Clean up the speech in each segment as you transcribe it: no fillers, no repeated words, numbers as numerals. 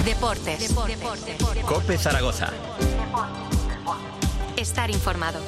Deportes. COPE Zaragoza. Estar informado.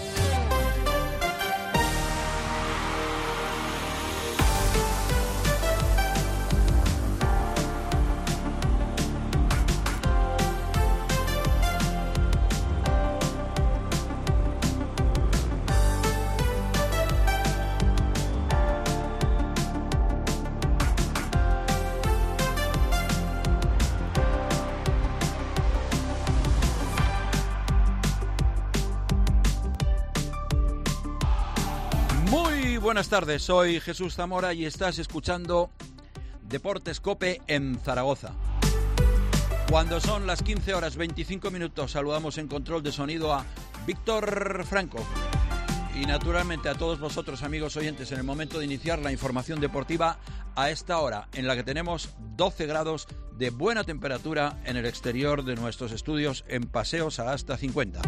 Buenas tardes, soy Jesús Zamora y estás escuchando Deportes COPE en Zaragoza. Cuando son las 15 horas 25 minutos, saludamos en control de sonido a Víctor Franco. Y naturalmente a todos vosotros, amigos oyentes, en el momento de iniciar la información deportiva a esta hora, en la que tenemos 12 grados de buena temperatura en el exterior de nuestros estudios en Paseo Sagasta 50.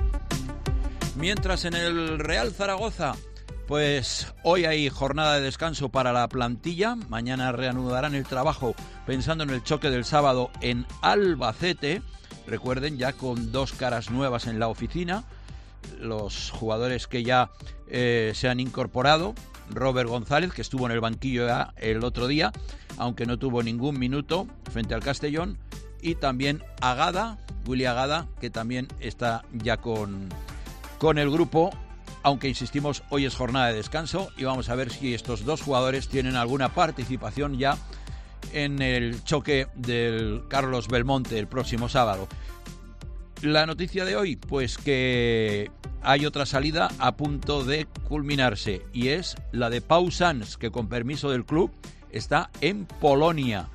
Mientras en el Real Zaragoza, pues hoy hay jornada de descanso para la plantilla. Mañana reanudarán el trabajo pensando en el choque del sábado en Albacete. Recuerden, ya con dos caras nuevas en la oficina. Los jugadores que ya se han incorporado. Robert González, que estuvo en el banquillo ya el otro día, aunque no tuvo ningún minuto frente al Castellón. Y también Agada, Willy Agada, que también está ya con el grupo. Aunque insistimos, hoy es jornada de descanso y vamos a ver si estos dos jugadores tienen alguna participación ya en el choque del Carlos Belmonte el próximo sábado. La noticia de hoy, pues que hay otra salida a punto de culminarse y es la de Pau Sans, que con permiso del club está en Polonia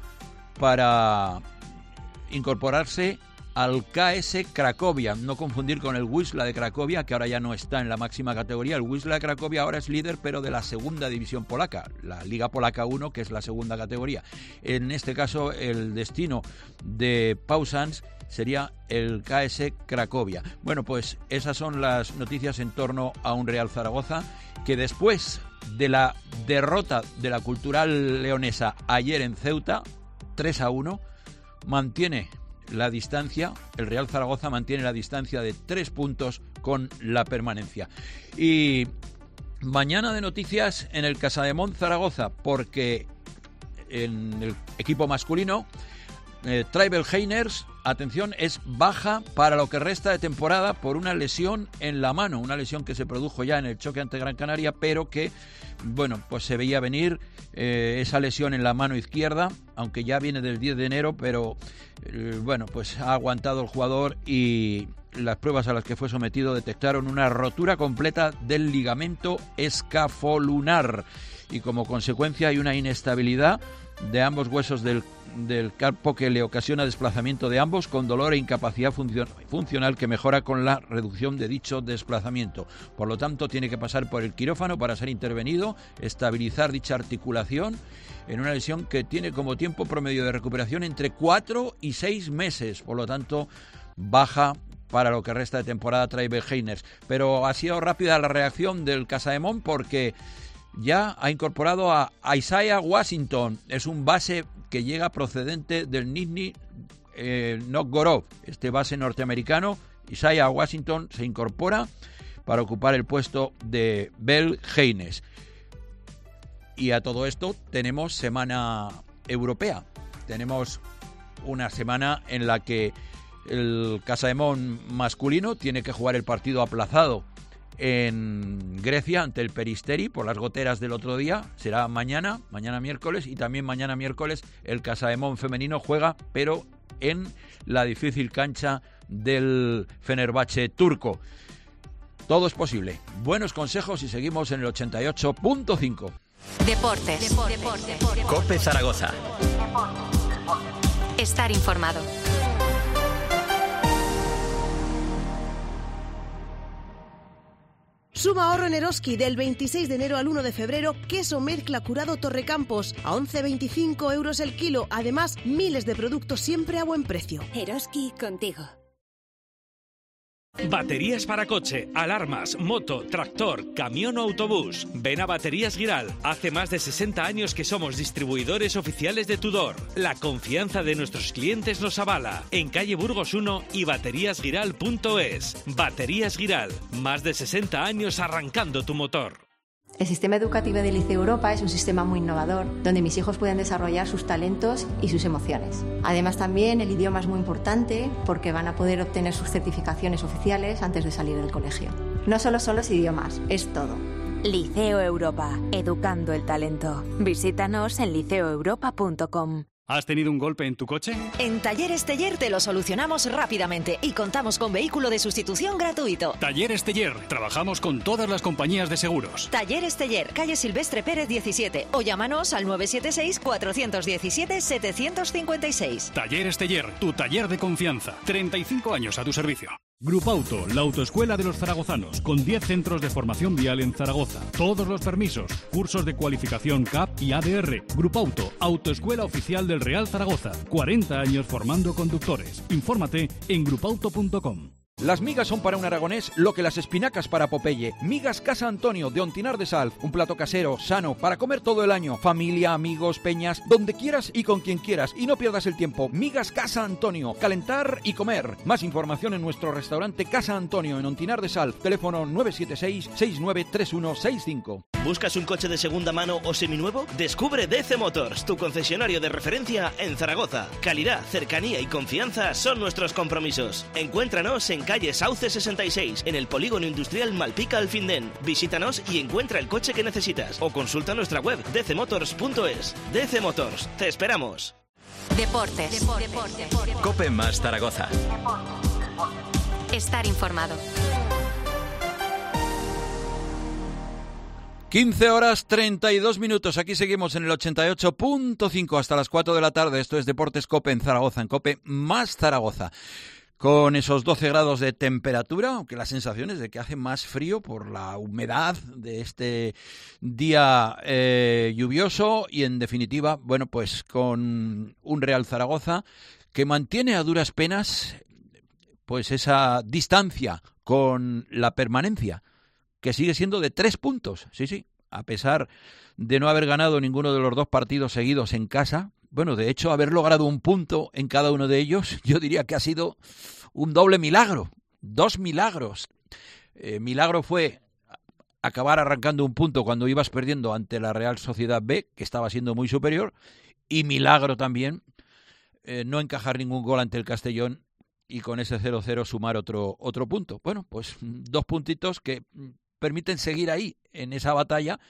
para incorporarse al KS Cracovia, no confundir con el Wisła de Cracovia, que ahora ya no está en la máxima categoría. El Wisła de Cracovia ahora es líder, pero de la segunda división polaca, la Liga Polaca 1, que es la segunda categoría. En este caso, el destino de Pau Sans sería el KS Cracovia. Bueno, pues esas son las noticias en torno a un Real Zaragoza, que después de la derrota de la Cultural Leonesa ayer en Ceuta, 3-1, mantiene la distancia. El Real Zaragoza mantiene la distancia de 3 puntos con la permanencia. Y mañana de noticias en el Casademont Zaragoza, porque en el equipo masculino Traibel Heiners, atención, es baja para lo que resta de temporada por una lesión en la mano, una lesión que se produjo ya en el choque ante Gran Canaria, pero que, bueno, pues se veía venir esa lesión en la mano izquierda, aunque ya viene del 10 de enero, pero bueno, pues ha aguantado el jugador y las pruebas a las que fue sometido detectaron una rotura completa del ligamento escafolunar y como consecuencia hay una inestabilidad de ambos huesos del carpo que le ocasiona desplazamiento de ambos con dolor e incapacidad funcional que mejora con la reducción de dicho desplazamiento. Por lo tanto, tiene que pasar por el quirófano para ser intervenido, estabilizar dicha articulación en una lesión que tiene como tiempo promedio de recuperación entre 4 y 6 meses. Por lo tanto, baja para lo que resta de temporada Traibel Heiners. Pero ha sido rápida la reacción del Casademont porque ya ha incorporado a Isaiah Washington. Es un base que llega procedente del Nizhny Novgorod. Este base norteamericano, Isaiah Washington, se incorpora para ocupar el puesto de Bel Heiners. Y a todo esto tenemos semana europea. Tenemos una semana en la que el Casademont masculino tiene que jugar el partido aplazado en Grecia ante el Peristeri por las goteras del otro día. Será mañana miércoles, y también mañana miércoles el Casademont femenino juega, pero en la difícil cancha del Fenerbahce turco. Todo es posible. Buenos consejos y seguimos en el 88.5. Deportes. COPE Zaragoza. Estar informado. Suma ahorro en Eroski del 26 de enero al 1 de febrero, queso mezcla curado Torrecampos a 11,25 euros el kilo. Además, miles de productos siempre a buen precio. Eroski contigo. Baterías para coche, alarmas, moto, tractor, camión o autobús. Ven a Baterías Giral. Hace más de 60 años que somos distribuidores oficiales de Tudor. La confianza de nuestros clientes nos avala. En calle Burgos 1 y bateríasgiral.es. Baterías Giral. Más de 60 años arrancando tu motor. El sistema educativo del Liceo Europa es un sistema muy innovador, donde mis hijos pueden desarrollar sus talentos y sus emociones. Además, también el idioma es muy importante porque van a poder obtener sus certificaciones oficiales antes de salir del colegio. No solo son los idiomas, es todo. Liceo Europa, educando el talento. Visítanos en liceoeuropa.com. ¿Has tenido un golpe en tu coche? En Talleres Teller te lo solucionamos rápidamente y contamos con vehículo de sustitución gratuito. Talleres Teller. Trabajamos con todas las compañías de seguros. Talleres Teller, calle Silvestre Pérez 17 o llámanos al 976-417-756. Talleres Teller, tu taller de confianza. 35 años a tu servicio. Grupauto, la autoescuela de los zaragozanos, con 10 centros de formación vial en Zaragoza. Todos los permisos, cursos de cualificación CAP y ADR. Grupauto, autoescuela oficial del Real Zaragoza. 40 años formando conductores. Infórmate en grupauto.com. Las migas son para un aragonés lo que las espinacas para Popeye. Migas Casa Antonio de Ontinar de Sal. Un plato casero, sano, para comer todo el año. Familia, amigos, peñas, donde quieras y con quien quieras. Y no pierdas el tiempo. Migas Casa Antonio. Calentar y comer. Más información en nuestro restaurante Casa Antonio en Ontinar de Sal. Teléfono 976-693165. ¿Buscas un coche de segunda mano o seminuevo? Descubre DC Motors, tu concesionario de referencia en Zaragoza. Calidad, cercanía y confianza son nuestros compromisos. Encuéntranos en calle Sauce 66, en el polígono industrial Malpica Alfindén. Visítanos y encuentra el coche que necesitas. O consulta nuestra web dcmotors.es. DC Motors, te esperamos. Deportes. Cope más Zaragoza. Estar informado. 15 horas 32 minutos. Aquí seguimos en el 88.5 hasta las 4 de la tarde. Esto es Deportes Cope en Zaragoza, en Cope más Zaragoza. Con esos 12 grados de temperatura, aunque la sensación es de que hace más frío por la humedad de este día lluvioso y, en definitiva, bueno, pues con un Real Zaragoza que mantiene a duras penas pues esa distancia con la permanencia, que sigue siendo de 3 puntos, sí, a pesar de no haber ganado ninguno de los 2 partidos seguidos en casa. Bueno, de hecho, haber logrado un punto en cada uno de ellos, yo diría que ha sido un doble milagro, 2 milagros. Milagro fue acabar arrancando un punto cuando ibas perdiendo ante la Real Sociedad B, que estaba siendo muy superior, y milagro también no encajar ningún gol ante el Castellón y con ese 0-0 sumar otro punto. Bueno, pues 2 puntitos que permiten seguir ahí en esa batalla,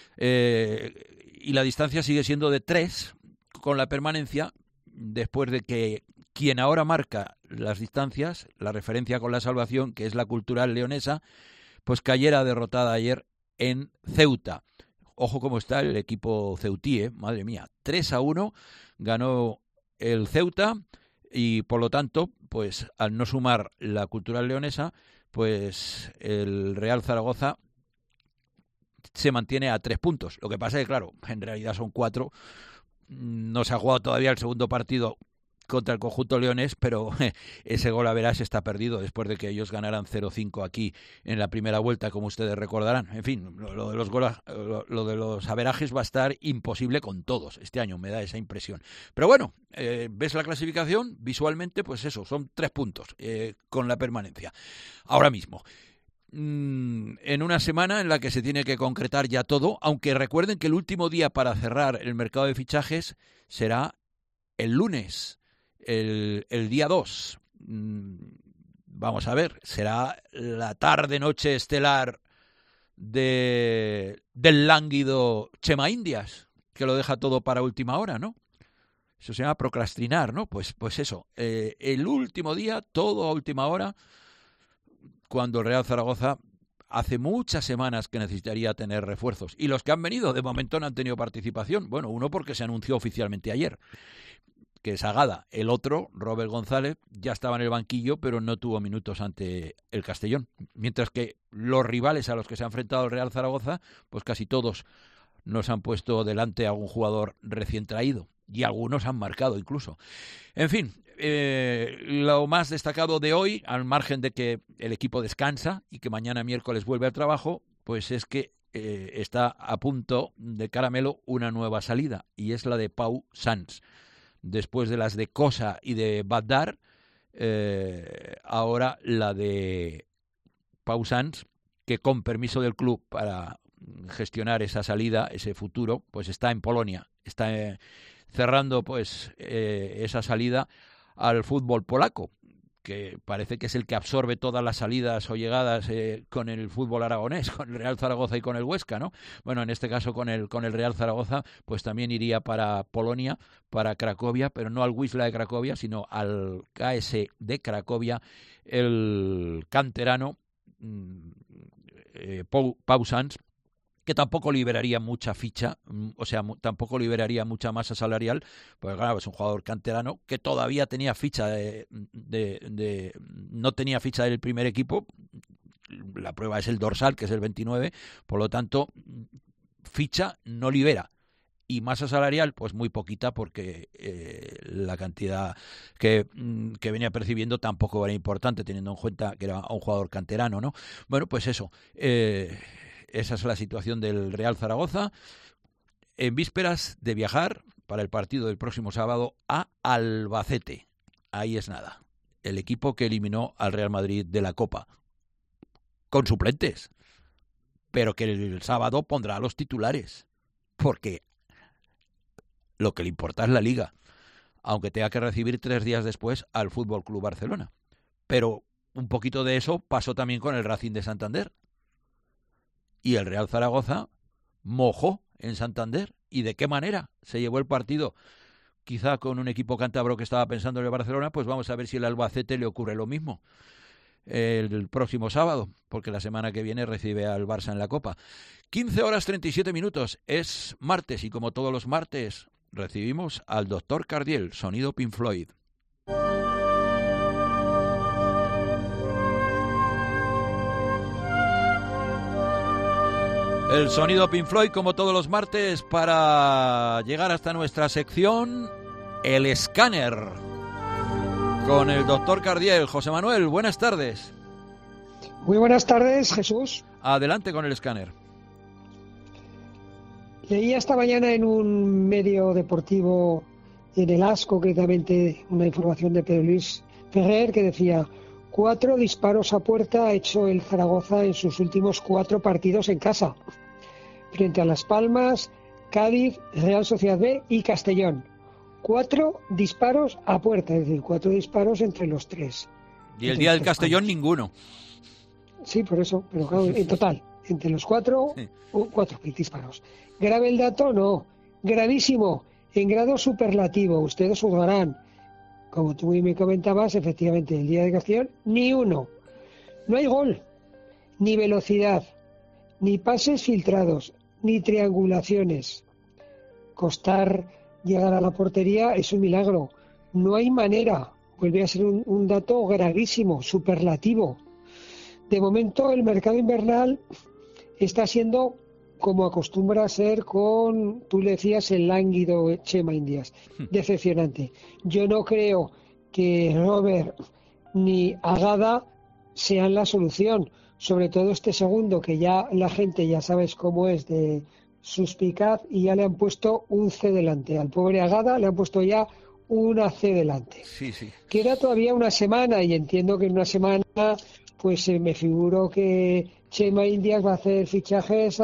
y la distancia sigue siendo de 3 con la permanencia, después de que quien ahora marca las distancias, la referencia con la salvación, que es la Cultural Leonesa, pues cayera derrotada ayer en Ceuta. Ojo cómo está el equipo ceutí, madre mía, 3-1 ganó el Ceuta, y por lo tanto, pues al no sumar la Cultural Leonesa, pues el Real Zaragoza se mantiene a 3 puntos. Lo que pasa es que, claro, en realidad son 4. No se ha jugado todavía el segundo partido contra el conjunto leonés, pero ese gol a verás está perdido después de que ellos ganaran 0-5 aquí en la primera vuelta, como ustedes recordarán. En fin, lo de los averajes va a estar imposible con todos este año, me da esa impresión. Pero bueno, ves la clasificación, visualmente, pues eso, son 3 puntos con la permanencia. Ahora mismo, en una semana en la que se tiene que concretar ya todo, aunque recuerden que el último día para cerrar el mercado de fichajes será el lunes, el día 2. Vamos a ver, será la tarde-noche estelar del lánguido Chema Indias, que lo deja todo para última hora, ¿no? Eso se llama procrastinar, ¿no? Pues eso, el último día, todo a última hora, cuando el Real Zaragoza hace muchas semanas que necesitaría tener refuerzos. Y los que han venido, de momento no han tenido participación. Bueno, uno porque se anunció oficialmente ayer, que es Agada. El otro, Robert González, ya estaba en el banquillo, pero no tuvo minutos ante el Castellón. Mientras que los rivales a los que se ha enfrentado el Real Zaragoza, pues casi todos nos han puesto delante a algún jugador recién traído. Y algunos han marcado incluso. En fin, lo más destacado de hoy, al margen de que el equipo descansa y que mañana miércoles vuelve al trabajo, pues es que está a punto de caramelo una nueva salida, y es la de Pau Sanz. Después de las de Cosa y de Badar, ahora la de Pau Sanz, que con permiso del club para gestionar esa salida, ese futuro, pues está en Polonia, está cerrando pues esa salida al fútbol polaco, que parece que es el que absorbe todas las salidas o llegadas con el fútbol aragonés, con el Real Zaragoza y con el Huesca, ¿no? Bueno, en este caso con el Real Zaragoza, pues también iría para Polonia, para Cracovia, pero no al Wisła de Cracovia, sino al KS de Cracovia, el canterano Pau Sanz, que tampoco liberaría mucha ficha, o sea, tampoco liberaría mucha masa salarial, pues claro, es un jugador canterano que todavía tenía ficha no tenía ficha del primer equipo. La prueba es el dorsal, que es el 29, por lo tanto, ficha no libera. Y masa salarial, pues muy poquita, porque la cantidad que venía percibiendo tampoco era importante, teniendo en cuenta que era un jugador canterano, ¿no? Bueno, pues eso, esa es la situación del Real Zaragoza, en vísperas de viajar para el partido del próximo sábado a Albacete. Ahí es nada. El equipo que eliminó al Real Madrid de la Copa, con suplentes, pero que el sábado pondrá a los titulares, porque lo que le importa es la Liga, aunque tenga que recibir 3 días después al Fútbol Club Barcelona. Pero un poquito de eso pasó también con el Racing de Santander. Y el Real Zaragoza mojó en Santander. ¿Y de qué manera se llevó el partido? Quizá con un equipo cántabro que estaba pensando en el Barcelona, pues vamos a ver si el Albacete le ocurre lo mismo el próximo sábado, porque la semana que viene recibe al Barça en la Copa. 15:37, es martes, y como todos los martes recibimos al Dr. Cardiel, sonido Pink Floyd. El sonido Pink Floyd, como todos los martes, para llegar hasta nuestra sección El Escáner, con el doctor Cardiel. José Manuel, buenas tardes. Muy buenas tardes, Jesús. Adelante con el escáner. Leía esta mañana en un medio deportivo, en el AS, concretamente, una información de Pedro Luis Ferrer, que decía: 4 disparos a puerta ha hecho el Zaragoza en sus últimos 4 partidos en casa, frente a Las Palmas, Cádiz, Real Sociedad B y Castellón. 4 disparos a puerta, es decir, 4 disparos entre los 3. Y el día del Castellón ninguno. Sí, por eso, pero claro, en total, entre los 4, 4 disparos. ¿Grave el dato? No. Gravísimo, en grado superlativo, ustedes juzgarán. Como tú me comentabas, efectivamente, el día de Castellón, ni uno. No hay gol, ni velocidad, ni pases filtrados, ni triangulaciones. Costar llegar a la portería es un milagro. No hay manera. Vuelve a ser un dato gravísimo, superlativo. De momento, el mercado invernal está siendo como acostumbra a ser con, tú le decías, el lánguido Chema Indias. Decepcionante. Yo no creo que Robert ni Agada sean la solución. Sobre todo este segundo, que ya la gente, ya sabes cómo es, de suspicaz, y ya le han puesto un C delante. Al pobre Agada le han puesto ya una C delante. Sí, sí. Queda todavía una semana, y entiendo que en una semana pues me figuro que Chema Indias va a hacer fichajes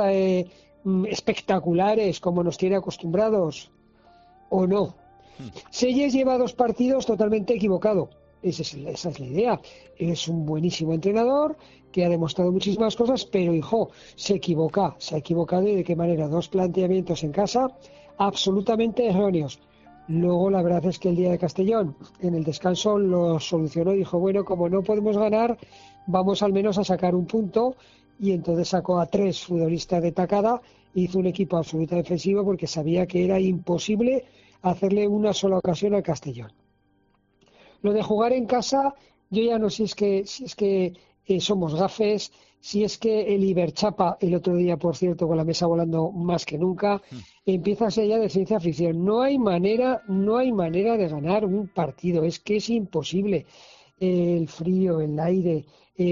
espectaculares, como nos tiene acostumbrados, o no. Selles lleva 2 partidos totalmente equivocado. Esa es la idea. Es un buenísimo entrenador que ha demostrado muchísimas cosas, pero hijo, se ha equivocado, y de qué manera. 2 planteamientos en casa absolutamente erróneos. Luego la verdad es que el día de Castellón, en el descanso, lo solucionó y dijo: bueno, como no podemos ganar, vamos al menos a sacar un punto, y entonces sacó a 3 futbolistas de tacada, hizo un equipo absolutamente defensivo, porque sabía que era imposible hacerle una sola ocasión al Castellón. Lo de jugar en casa, yo ya no sé si es que somos gafes. Si es que el Iberchapa, el otro día, por cierto, con la mesa volando más que nunca, empieza a ser ya de ciencia ficción. No hay manera de ganar un partido. Es que es imposible. El frío, el aire,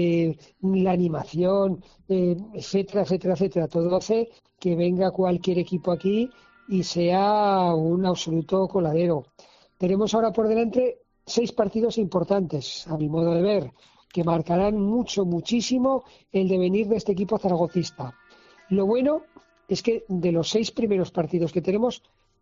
la animación, etcétera, etcétera, etcétera. Todo hace que venga cualquier equipo aquí y sea un absoluto coladero. Tenemos ahora por delante 6 partidos importantes, a mi modo de ver, que marcarán muchísimo el devenir de este equipo zaragocista. Lo bueno es que de los 6 primeros partidos que tenemos,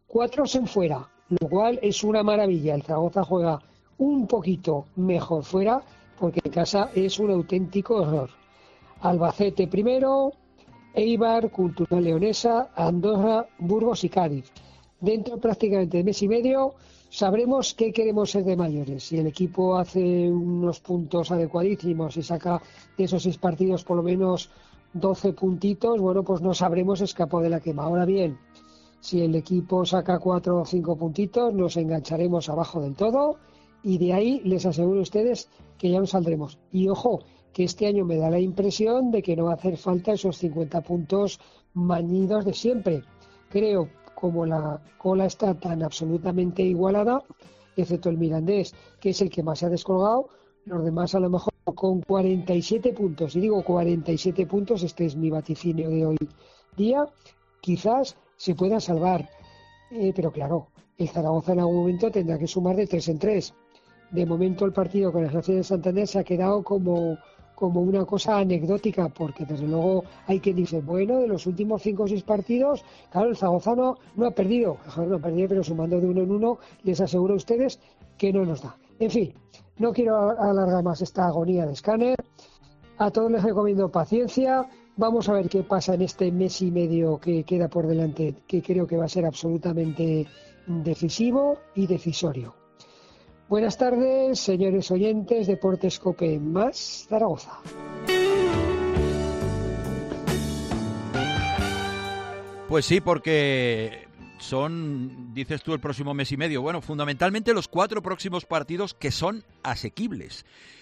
4 son fuera, lo cual es una maravilla. El Zaragoza juega un poquito mejor fuera, porque en casa es un auténtico horror. Albacete primero, Eibar, Cultural Leonesa, Andorra, Burgos y Cádiz. Dentro prácticamente de mes y medio sabremos qué queremos ser de mayores. Si el equipo hace unos puntos adecuadísimos y saca de esos 6 partidos por lo menos 12 puntitos, bueno, pues no sabremos escapar de la quema. Ahora bien, si el equipo saca 4 o 5 puntitos, nos engancharemos abajo del todo y de ahí les aseguro a ustedes que ya nos saldremos. Y ojo, que este año me da la impresión de que no va a hacer falta esos 50 puntos mañidos de siempre. Creo, como la cola está tan absolutamente igualada, excepto el Mirandés, que es el que más se ha descolgado, los demás a lo mejor con 47 puntos, y digo 47 puntos, este es mi vaticinio de hoy día, quizás se pueda salvar, pero claro, el Zaragoza en algún momento tendrá que sumar de 3 en 3. De momento el partido con el Racing de Santander se ha quedado como una cosa anecdótica, porque desde luego hay quien dice, bueno, de los últimos 5 o 6 partidos, claro, el Zaragoza no ha perdido, pero sumando de 1 en 1, les aseguro a ustedes que no nos da. En fin, no quiero alargar más esta agonía de Scanner, a todos les recomiendo paciencia, vamos a ver qué pasa en este mes y medio que queda por delante, que creo que va a ser absolutamente decisivo y decisorio. Buenas tardes, señores oyentes, Deportes Cope más Zaragoza. Pues sí, porque son, dices tú, el próximo mes y medio. Bueno, fundamentalmente los 4 próximos partidos que son asequibles.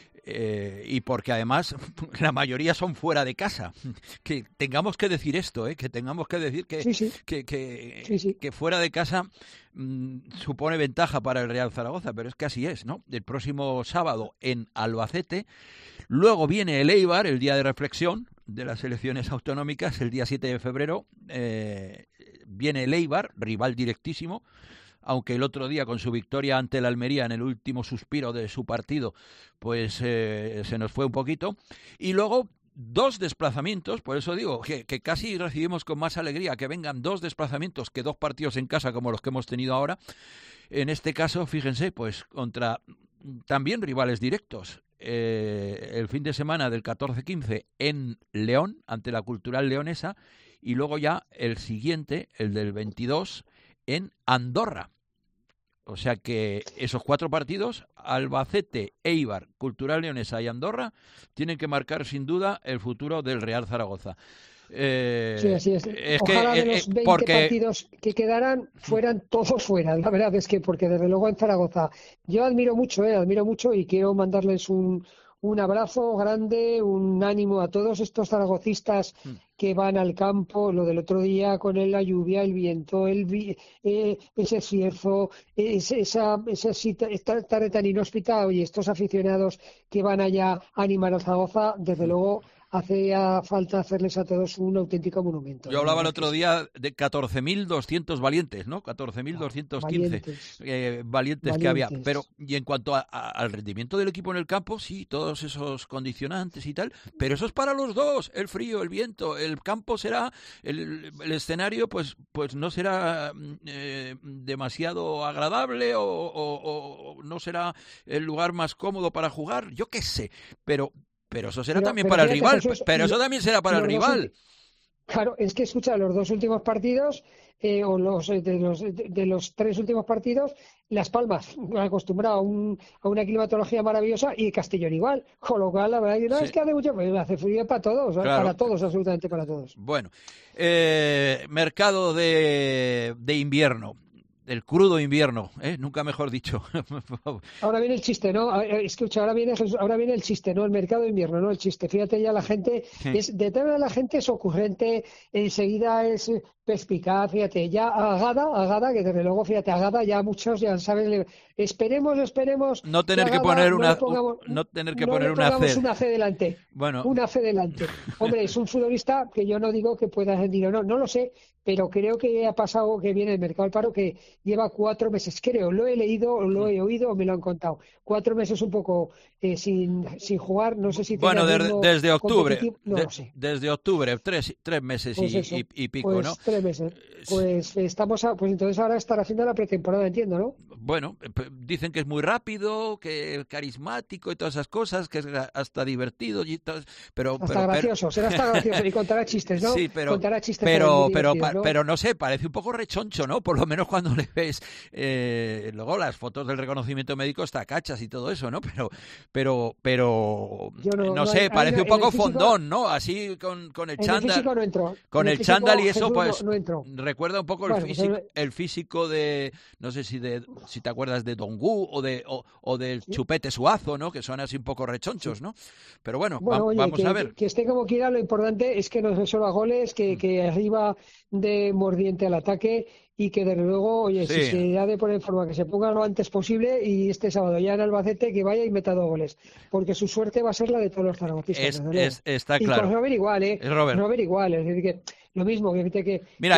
Y porque además la mayoría son fuera de casa. Que tengamos que decir esto, que tengamos que decir que fuera de casa supone ventaja para el Real Zaragoza, pero es que así es, ¿no? El próximo sábado en Albacete, luego viene el Eibar, el día de reflexión de las elecciones autonómicas, el día 7 de febrero, viene el Eibar, rival directísimo, aunque el otro día con su victoria ante el Almería en el último suspiro de su partido, pues se nos fue un poquito. Y luego 2 desplazamientos, por eso digo que casi recibimos con más alegría que vengan 2 desplazamientos que 2 partidos en casa como los que hemos tenido ahora. En este caso, fíjense, pues contra también rivales directos. El fin de semana del 14-15 en León, ante la Cultural Leonesa, y luego ya el siguiente, el del 22, en Andorra. O sea que esos 4 partidos, Albacete, Eibar, Cultural Leonesa y Andorra, tienen que marcar sin duda el futuro del Real Zaragoza. Sí, así es. Ojalá de los 20 partidos que quedaran fueran todos fuera. La verdad es que, porque desde luego en Zaragoza yo admiro mucho y quiero mandarles un abrazo grande, un ánimo a todos estos zaragocistas que van al campo. Lo del otro día con la lluvia, el viento, ese cierzo, esa tarde tan inhóspita, y estos aficionados que van allá a animar al Zaragoza, desde luego hace falta hacerles a todos un auténtico monumento. Yo hablaba el otro día de 14.200 valientes, ¿no? 14.215 valientes que había. Pero, y en cuanto al rendimiento del equipo en el campo, sí, todos esos condicionantes y tal, pero eso es para los dos, el frío, el viento, el campo será, el escenario pues no será demasiado agradable o no será el lugar más cómodo para jugar, yo qué sé, pero eso será también para el rival. Pero eso también será para el rival. Claro, es que escucha, los 2 últimos partidos, o de los 3 últimos partidos, Las Palmas, acostumbrado a una climatología maravillosa, y Castellón igual. Con lo cual, la verdad, que no es que hace mucho, pero hace frío para todos, claro. Para todos, absolutamente para todos. Bueno, mercado de invierno. el crudo invierno, nunca mejor dicho. Ahora viene el chiste, ¿no? Escucha, ahora viene el chiste, ¿no? El mercado de invierno, ¿no? El chiste. Fíjate, ya la gente, detrás de la gente es ocurrente, enseguida es perspicaz, fíjate, ya Agada, que desde luego, fíjate, Agada, ya muchos ya saben, esperemos. No tener que poner una C delante. Bueno. Una C delante. Hombre, es un futbolista que yo no digo que pueda rendir o no lo sé, pero creo que ha pasado que viene el mercado del paro, que lleva 4 meses, creo, lo he leído, o lo he oído, o me lo han contado. 4 meses un poco sin jugar, no sé si... Bueno, desde octubre, no lo sé. Desde octubre, 3 meses pues y pico, pues ¿no? 3 meses. Pues pues entonces ahora estará haciendo la pretemporada, entiendo, ¿no? Bueno, dicen que es muy rápido, que carismático y todas esas cosas, que es hasta divertido y todo, gracioso, será hasta gracioso y contará chistes, ¿no? Sí, contará chistes pero no sé, parece un poco rechoncho, ¿no? Por lo menos cuando le ves luego las fotos del reconocimiento médico está cachas y todo eso, ¿no? Pero no sé, parece un poco fondón, ¿no? Así con el chándal. No entró. Con el chándal y eso, pues no entró. recuerda un poco el físico de, no sé si te acuerdas de Dongu o del Chupete Suazo, ¿no? Que son así un poco rechonchos, ¿no? Pero bueno, vamos a ver. Que esté como quiera, lo importante es que nos resuelva goles, que arriba de mordiente al ataque y que desde luego, si se ha de poner en forma, que se ponga lo antes posible y este sábado ya en Albacete que vaya y meta 2 goles, porque su suerte va a ser la de todos los zaragocistas. Está claro. Y con Robert igual, Robert. Robert igual, es decir que lo mismo, que mira,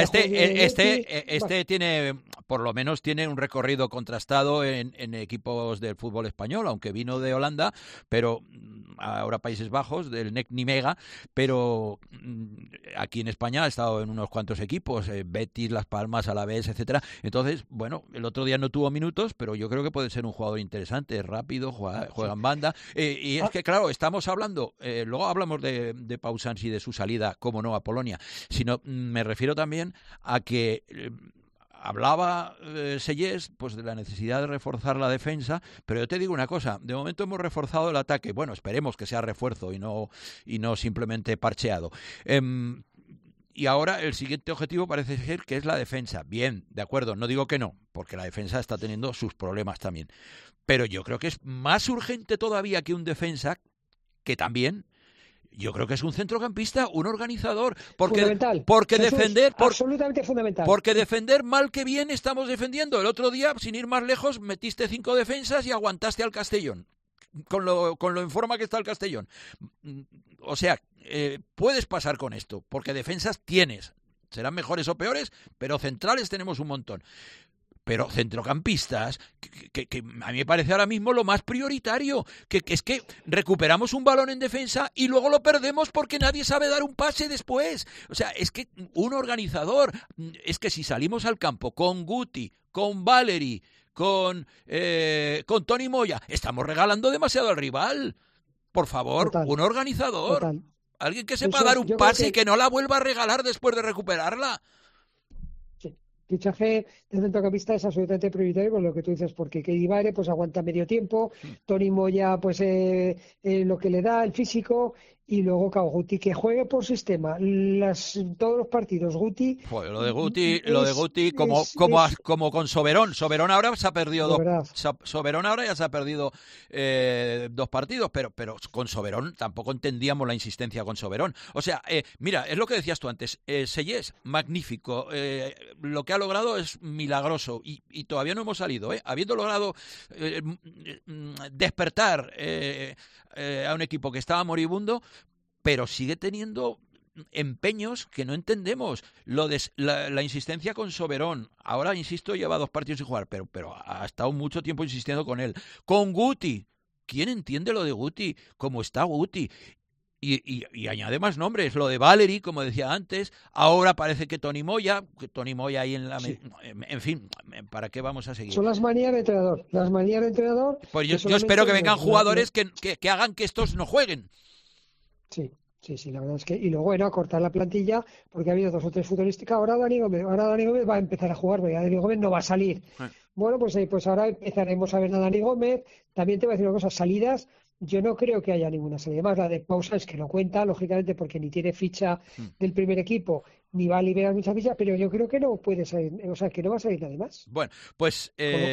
este tiene, por lo menos tiene un recorrido contrastado en equipos del fútbol español, aunque vino de Holanda, pero ahora Países Bajos, del NEC Nimega, pero aquí en España ha estado en unos cuantos equipos, Betis, Las Palmas, Alavés, etcétera. Entonces, bueno, el otro día no tuvo minutos, pero yo creo que puede ser un jugador interesante, rápido, juega en banda. Y es que, claro, estamos hablando, luego hablamos de Pausans y de su salida, como no, a Polonia, sino me refiero también a que hablaba Sellés pues de la necesidad de reforzar la defensa, pero yo te digo una cosa, de momento hemos reforzado el ataque, bueno, esperemos que sea refuerzo y no simplemente parcheado. Y ahora el siguiente objetivo parece ser que es la defensa. Bien, de acuerdo, no digo que no, porque la defensa está teniendo sus problemas también. Pero yo creo que es más urgente todavía que un defensa, que también, yo creo que es un centrocampista, un organizador. Porque defender... absolutamente fundamental. Porque defender mal que bien estamos defendiendo. El otro día, sin ir más lejos, metiste 5 defensas y aguantaste al Castellón. Con lo en forma que está el Castellón. O sea, puedes pasar con esto, porque defensas tienes. Serán mejores o peores, pero centrales tenemos un montón. Pero centrocampistas, que a mí me parece ahora mismo lo más prioritario, que es que recuperamos un balón en defensa y luego lo perdemos porque nadie sabe dar un pase después. O sea, es que un organizador, es que si salimos al campo con Guti, con Valery, con Toni Moya, estamos regalando demasiado al rival. Por favor, un organizador. Total. Alguien que sepa dar un pase y que no la vuelva a regalar después de recuperarla. Fichaje de centrocampista es absolutamente prioritario por lo que tú dices, porque Kedivare pues aguanta medio tiempo, Toni Moya pues lo que le da el físico, y luego Guti, que juegue por sistema todos los partidos. Guti, pues lo de Guti como con Soberón ahora se ha perdido Soberón ahora ya se ha perdido 2 partidos, pero con Soberón tampoco entendíamos la insistencia con Soberón. O sea, mira, es lo que decías tú antes, Sellés, magnífico, lo que ha logrado es milagroso y todavía no hemos salido, habiendo logrado despertar a un equipo que estaba moribundo, pero sigue teniendo empeños que no entendemos. La insistencia con Soberón, ahora insisto, lleva 2 partidos sin jugar, pero ha estado mucho tiempo insistiendo con él. Con Guti, ¿quién entiende lo de Guti? ¿Cómo está Guti? Y añade más nombres, lo de Valery, como decía antes, ahora parece que Toni Moya ahí en la... Sí. En fin, ¿para qué vamos a seguir? Son las manías de entrenador. Pues yo espero que vengan jugadores que hagan que estos no jueguen. Sí, la verdad es que... Y luego, bueno, a cortar la plantilla, porque ha habido 2 o 3 futbolísticas. Ahora Dani Gómez va a empezar a jugar, porque Dani Gómez no va a salir. Bueno, pues ahora empezaremos a ver a Dani Gómez. También te voy a decir una cosa, salidas... Yo no creo que haya ninguna salida más. La de Pausans, que no cuenta, lógicamente, porque ni tiene ficha del primer equipo, ni va a liberar muchas fichas, pero yo creo que no puede salir, o sea, que no va a salir nadie más. Bueno, pues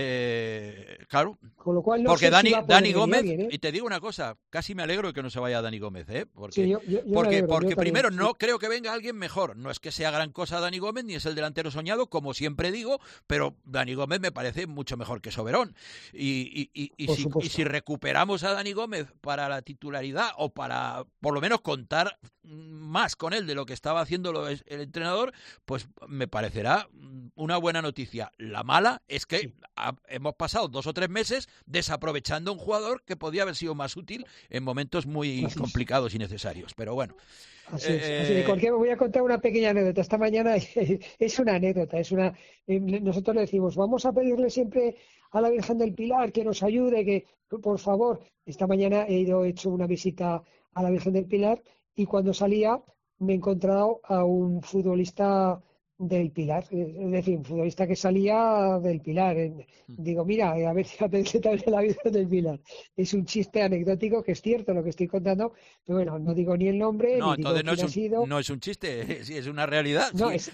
claro, con lo cual no porque sé Dani, si va a poder Dani Gómez, alguien, ¿eh? Y te digo una cosa, casi me alegro de que no se vaya Dani Gómez, porque, sí, yo porque primero también, no creo que venga alguien mejor, no es que sea gran cosa Dani Gómez, ni es el delantero soñado, como siempre digo, pero Dani Gómez me parece mucho mejor que Soberón, y si recuperamos a Dani Gómez para la titularidad, o para por lo menos contar más con él de lo que estaba haciendo el entrenador, pues me parecerá una buena noticia. La mala es que hemos pasado 2 o 3 meses desaprovechando un jugador que podía haber sido más útil en momentos muy complicados y necesarios, pero bueno. Así de cualquier, voy a contar una pequeña anécdota. Esta mañana es una anécdota, nosotros le decimos, vamos a pedirle siempre a la Virgen del Pilar que nos ayude, que por favor. Esta mañana he hecho una visita a la Virgen del Pilar y cuando salía me he encontrado a un futbolista del Pilar, es decir, un futbolista que salía del Pilar. Digo, mira, a ver si apetece también la Virgen del Pilar. Es un chiste anecdótico que es cierto lo que estoy contando, pero bueno, no digo ni el nombre, no, ni digo quién ha sido. No es un chiste, es una realidad. No, sí.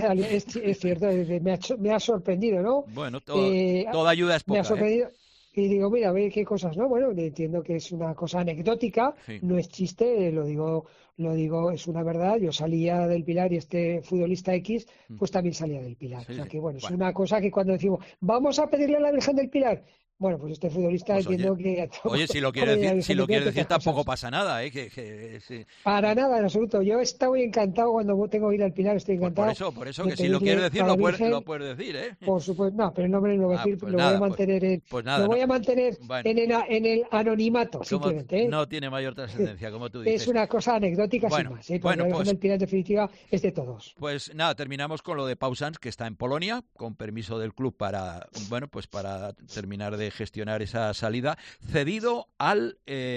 es cierto, me ha sorprendido, ¿no? Bueno, toda ayuda es poca. Me ha sorprendido. Y digo, mira, a ver qué cosas, ¿no? Bueno, entiendo que es una cosa anecdótica, no es chiste, lo digo, es una verdad. Yo salía del Pilar y este futbolista X, pues también salía del Pilar. O sea que, bueno, es una cosa que cuando decimos, vamos a pedirle a la Virgen del Pilar, bueno, pues este futbolista pues entiendo que... Oye, si lo quiere decir tampoco pasa nada, ¿eh? Sí. Para nada, en absoluto. Yo estoy encantado cuando tengo que ir al Pilar, estoy encantado. Por eso que si lo quieres decir, lo puedes decir, ¿eh? Por supuesto, no, pero el nombre no lo voy a decir, pues lo nada, voy a mantener, lo voy a mantener en el anonimato, simplemente. No tiene mayor trascendencia, como tú dices. Es una cosa anecdótica sin más, porque la Virgen del Pilar, en definitiva, es de todos. Pues nada, terminamos con lo de Pau Sanz, que está en Polonia, con permiso del club para terminar de gestionar esa salida, cedido al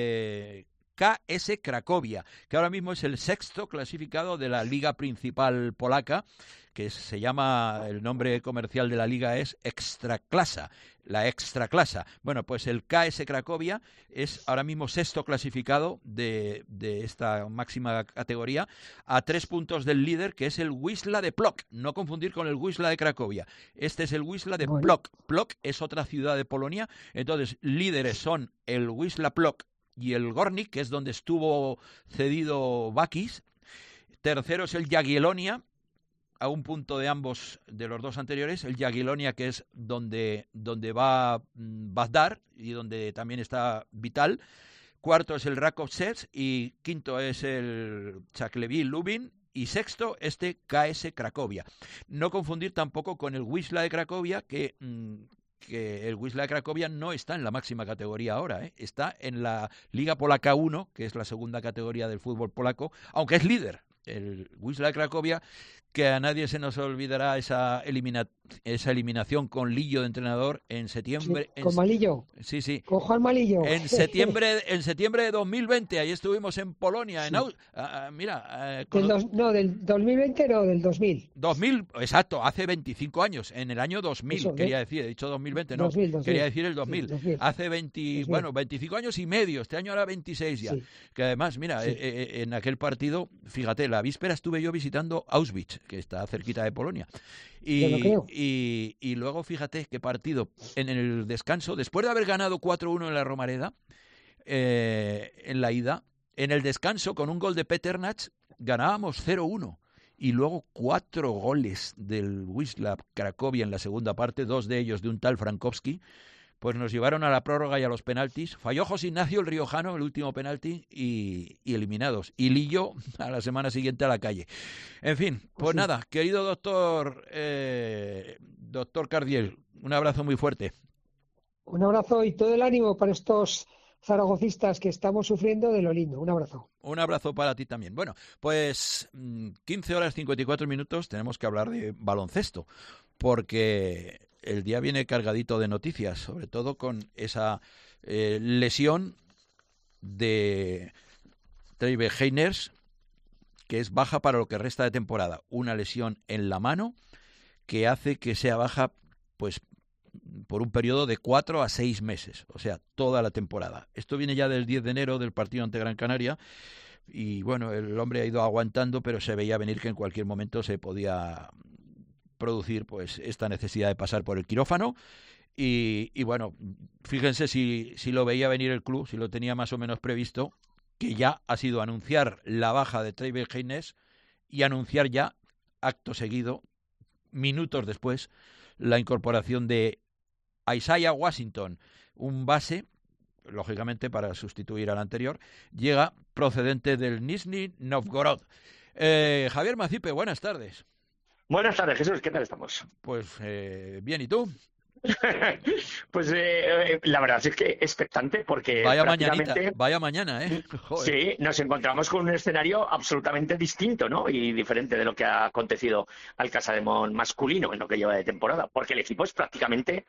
KS Cracovia, que ahora mismo es el 6º clasificado de la liga principal polaca, que se llama, el nombre comercial de la liga es Ekstraklasa, la Ekstraklasa. Bueno, pues el KS Cracovia es ahora mismo 6º clasificado de esta máxima categoría, a 3 puntos del líder, que es el Wisla de Plock, no confundir con el Wisla de Cracovia. Este es el Wisla de Plock. Plock es otra ciudad de Polonia, entonces líderes son el Wisla Plock y el Górnik, que es donde estuvo cedido Bakis. Tercero es el Jagiellonia, a un punto de ambos, de los dos anteriores, el Jagiellonia, que es donde va Bazdar y donde también está Vital. Cuarto es el Rakovtsevsk y quinto es el Chaklevi Lubin. Y sexto, este KS Cracovia. No confundir tampoco con el Wisla de Cracovia, que el Wisla de Cracovia no está en la máxima categoría ahora, está en la Liga Polaca 1, que es la segunda categoría del fútbol polaco, aunque es líder. El Wisla de Cracovia, que a nadie se nos olvidará esa eliminación con Lillo de entrenador en septiembre. Sí, con Malillo. Sí. Con Juan Malillo. En septiembre de 2020, ahí estuvimos en Polonia. Sí. Del 2020 no, del 2000. 2000, exacto, hace 25 años, en el año 2000, eso, quería decir, he dicho 2020, no, 2000. Quería decir el 2000. Sí, 2000. Hace 25 años y medio, este año era 26 ya. Sí. Que además, mira, en aquel partido, fíjate, la víspera estuve yo visitando Auschwitz, que está cerquita de Polonia. Y luego, fíjate qué partido. En el descanso, después de haber ganado 4-1 en la Romareda, en la ida, en el descanso, con un gol de Peternach, ganábamos 0-1. Y luego 4 goles del Wisla Cracovia en la segunda parte, 2 de ellos de un tal Frankowski, pues nos llevaron a la prórroga y a los penaltis. Falló José Ignacio el Riojano, el último penalti, y eliminados. Y Lillo a la semana siguiente a la calle. En fin, pues nada, querido doctor Cardiel, un abrazo muy fuerte. Un abrazo y todo el ánimo para estos zaragocistas que estamos sufriendo de lo lindo. Un abrazo. Un abrazo para ti también. Bueno, pues 15 horas 54 minutos, tenemos que hablar de baloncesto, porque el día viene cargadito de noticias, sobre todo con esa lesión de Treyve Heiners, que es baja para lo que resta de temporada. Una lesión en la mano que hace que sea baja pues por un periodo de 4 a 6 meses, o sea, toda la temporada. Esto viene ya del 10 de enero del partido ante Gran Canaria, y bueno, el hombre ha ido aguantando, pero se veía venir que en cualquier momento se podía producir pues esta necesidad de pasar por el quirófano. Y bueno, fíjense si lo veía venir el club, si lo tenía más o menos previsto, que ya ha sido anunciar la baja de Trey Haynes y anunciar ya, acto seguido, minutos después, la incorporación de Isaiah Washington, un base, lógicamente para sustituir al anterior, llega procedente del Nizhny Novgorod. Javier Macipe, buenas tardes. Buenas tardes, Jesús, ¿qué tal estamos? Pues bien, ¿y tú? Pues la verdad es que expectante porque vaya mañana, ¿eh? Joder. Sí, nos encontramos con un escenario absolutamente distinto, ¿no? Y diferente de lo que ha acontecido al Casademón masculino en lo que lleva de temporada, porque el equipo es prácticamente,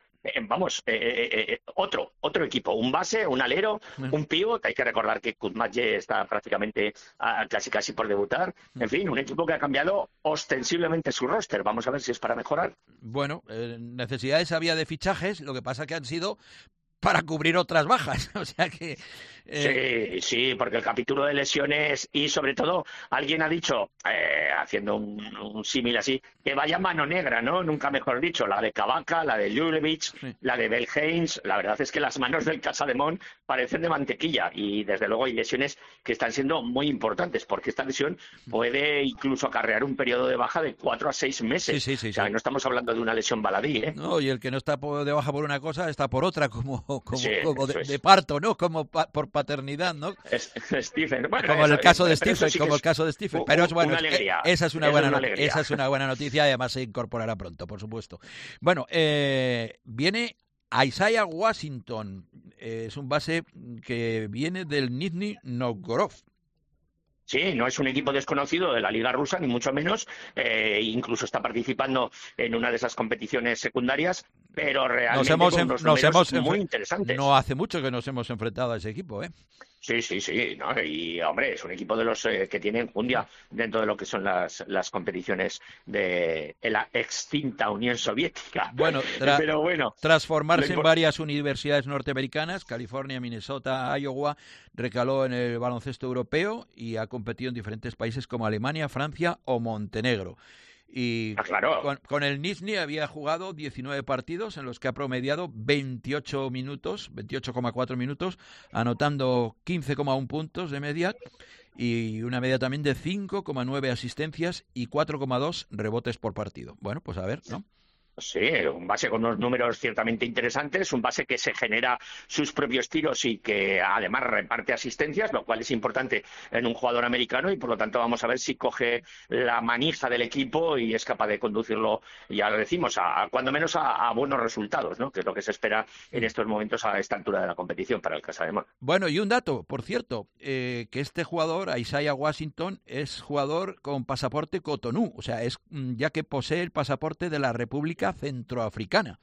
otro equipo, un base, un alero, un pívot. Hay que recordar que Kuzmadje está prácticamente casi por debutar. En fin, un equipo que ha cambiado ostensiblemente su roster. Vamos a ver si es para mejorar. Bueno, necesidades había de fichajes, lo que pasa que han sido para cubrir otras bajas, o sea que... Sí, porque el capítulo de lesiones y sobre todo alguien ha dicho, haciendo un símil así, que vaya mano negra, ¿no? Nunca mejor dicho, la de Cavaca, la de Julevich, la de Bell Haynes. La verdad es que las manos del Casademón parecen de mantequilla y desde luego hay lesiones que están siendo muy importantes porque esta lesión puede incluso acarrear un periodo de baja de 4 a 6 meses. Sí. O sea, no estamos hablando de una lesión baladí, ¿eh? No, y el que no está de baja por una cosa está por otra, como de es. parto, ¿no? Como por paternidad, ¿no? Stephen. Bueno, como el caso de Stephen, sí como el caso de Stephen. Pero es bueno, una alegría. Esa es una buena noticia y además se incorporará pronto, por supuesto. Bueno, viene Isaiah Washington, es un base que viene del Nizhny Novgorod. Sí, no es un equipo desconocido de la Liga Rusa, ni mucho menos. Incluso está participando en una de esas competiciones secundarias, pero realmente nos hemos muy interesantes. No hace mucho que nos hemos enfrentado a ese equipo, ¿eh? Sí, ¿no? Y, hombre, es un equipo de los que tiene enjundia dentro de lo que son las competiciones de la extinta Unión Soviética. Bueno, pero bueno, tras formarse en varias universidades norteamericanas, California, Minnesota, Iowa, recaló en el baloncesto europeo y ha competido en diferentes países como Alemania, Francia o Montenegro. Y claro. con el Nizhny había jugado 19 partidos en los que ha promediado 28,4 minutos, anotando 15,1 puntos de media y una media también de 5,9 asistencias y 4,2 rebotes por partido. Bueno, pues a ver, ¿no? Sí, un base con unos números ciertamente interesantes, un base que se genera sus propios tiros y que además reparte asistencias, lo cual es importante en un jugador americano y por lo tanto vamos a ver si coge la manija del equipo y es capaz de conducirlo, ya lo decimos, cuando menos a buenos resultados, ¿no? Que es lo que se espera en estos momentos a esta altura de la competición para el Casademón. Bueno, y un dato, por cierto, que este jugador, Isaiah Washington, es jugador con pasaporte Cotonú, o sea, es ya que posee el pasaporte de la República Centroafricana.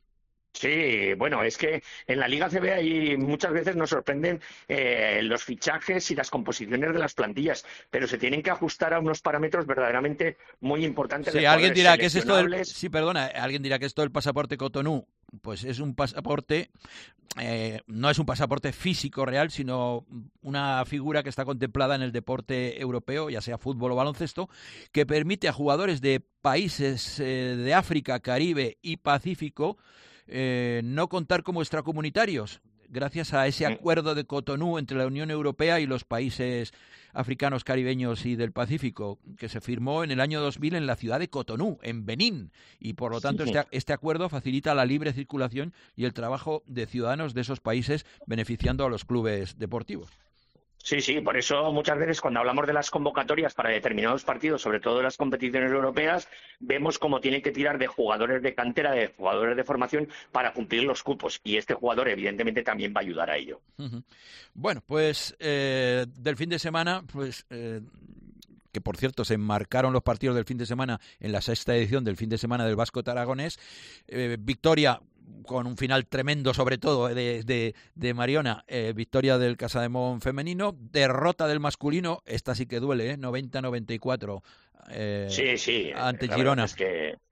Sí, bueno, es que en la Liga CB ahí muchas veces nos sorprenden los fichajes y las composiciones de las plantillas, pero se tienen que ajustar a unos parámetros verdaderamente muy importantes. Sí, alguien dirá que es esto alguien dirá que esto del pasaporte Cotonú, pues es un pasaporte, no es un pasaporte físico real, sino una figura que está contemplada en el deporte europeo, ya sea fútbol o baloncesto, que permite a jugadores de países de África, Caribe y Pacífico no contar como extracomunitarios, gracias a ese acuerdo de Cotonú entre la Unión Europea y los países africanos, caribeños y del Pacífico, que se firmó en el año 2000 en la ciudad de Cotonú, en Benín, y por lo tanto este acuerdo facilita la libre circulación y el trabajo de ciudadanos de esos países, beneficiando a los clubes deportivos. Sí, por eso muchas veces cuando hablamos de las convocatorias para determinados partidos, sobre todo de las competiciones europeas, vemos cómo tienen que tirar de jugadores de cantera, de jugadores de formación para cumplir los cupos y este jugador evidentemente también va a ayudar a ello. Bueno, pues del fin de semana, pues que por cierto se enmarcaron los partidos del fin de semana en la sexta edición del fin de semana del Vasco Aragonés, victoria con un final tremendo, sobre todo de Mariona, victoria del Casademón femenino, derrota del masculino, esta sí que duele, 90-94 ante Girona.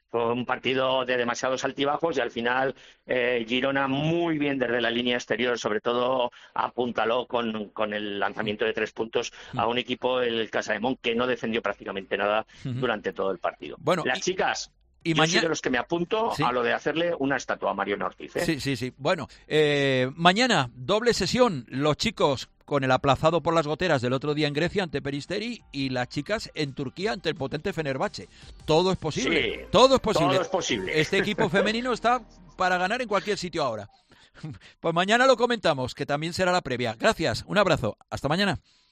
Fue un partido de demasiados altibajos y al final Girona muy bien desde la línea exterior, sobre todo apuntaló con el lanzamiento de 3 puntos a un equipo, el Casademont, que no defendió prácticamente nada durante todo el partido. Bueno, las chicas... Y yo soy de los que me apunto a lo de hacerle una estatua a Mariona Ortiz. Sí. Bueno, mañana doble sesión. Los chicos con el aplazado por las goteras del otro día en Grecia ante Peristeri y las chicas en Turquía ante el potente Fenerbahce. Todo es posible. Sí, todo es posible. Todo es posible. Este equipo femenino está para ganar en cualquier sitio ahora. Pues mañana lo comentamos, que también será la previa. Gracias, un abrazo. Hasta mañana.